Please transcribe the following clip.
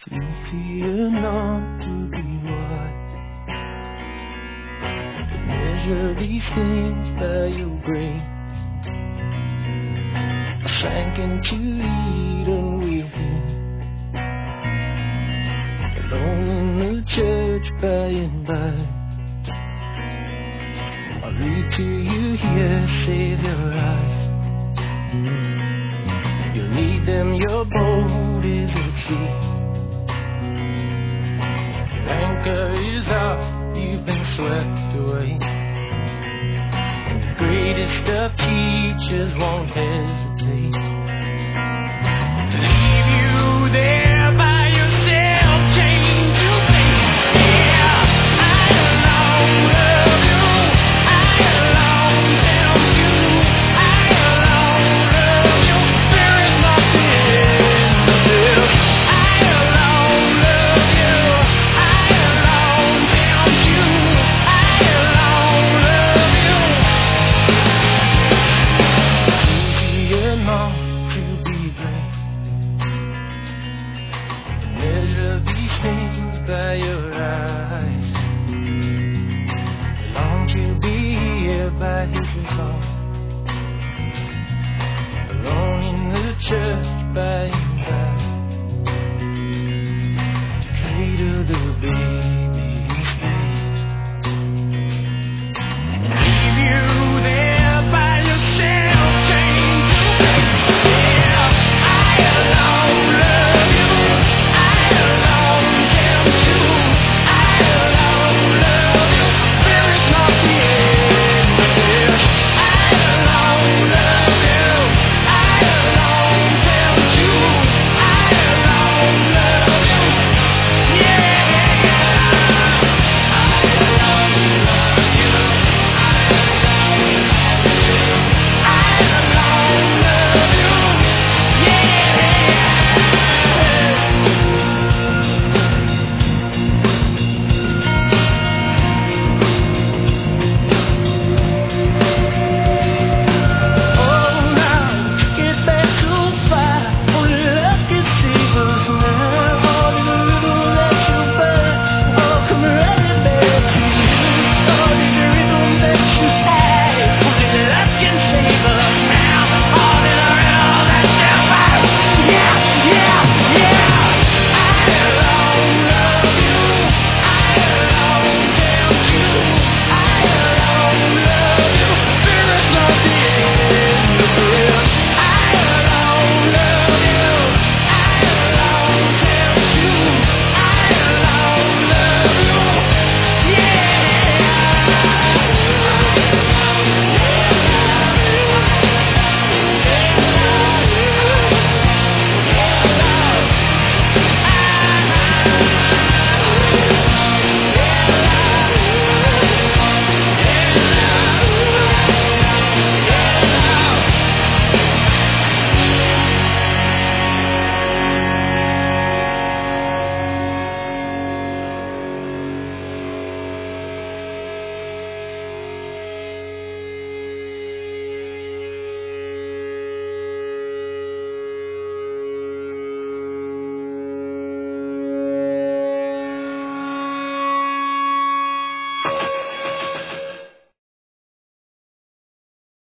Easier not to be wise. Measure these things by your grace. I sank into Eden with you, alone in the church by and by. I'll read to you here, save your eyes. You'll need them, your boat is at sea. Your anchor is off, you've been swept away. And the greatest of teachers won't hesitate to leave you there by yourself, chained to faith. Yeah, I alone love you. I alone tempt you. I alone love you. There is nothing but this. I alone love you. I alone tempt you. I alone love you. Easier not to be great. Measure these things by your eyes. Long to be here by his resolve, alone in the church